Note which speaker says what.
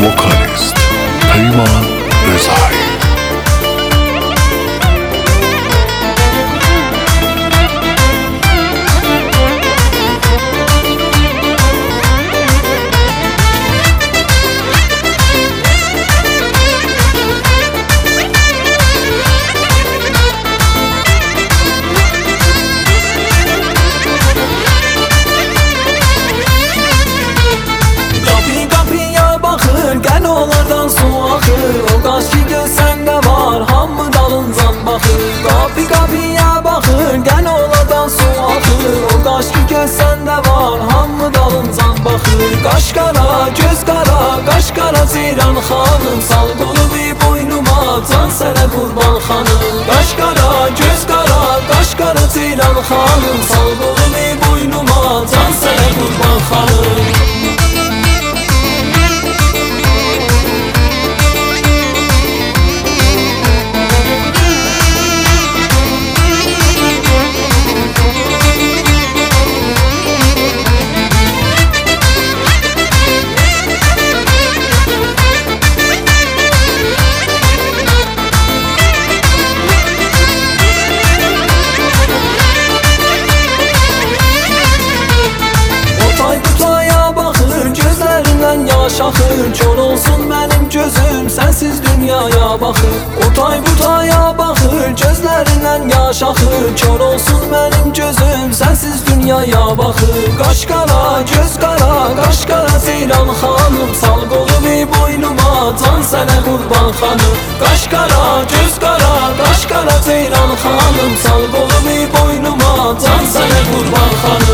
Speaker 1: Vokalist Peyman Rezai.
Speaker 2: Kapı kapıya bakır gel oladan su akır. O kaş ki göz sende var hamı dalıncan bakır. Kaş kara göz kara kaş kara Ceylan hanım. Sal kolu bir boynuma can sene kurban hanım. Kaş kara göz kara kaş kara Ceylan hanım. Sal kolu bir boynuma can sene kurban hanım. Şahır kör olsun benim gözüm sensiz dünyaya bakır. Otay butaya bakır gözlerinden yaş akır. Kör olsun benim gözüm sensiz dünyaya bakır. Kaş kara göz kara kaş kara Ceylan hanım. Sal kolu bir boynuma can sene kurban hanım. Kaş kara göz kara kaş kara Ceylan hanım. Sal kolu bir boynuma can sene kurban hanım.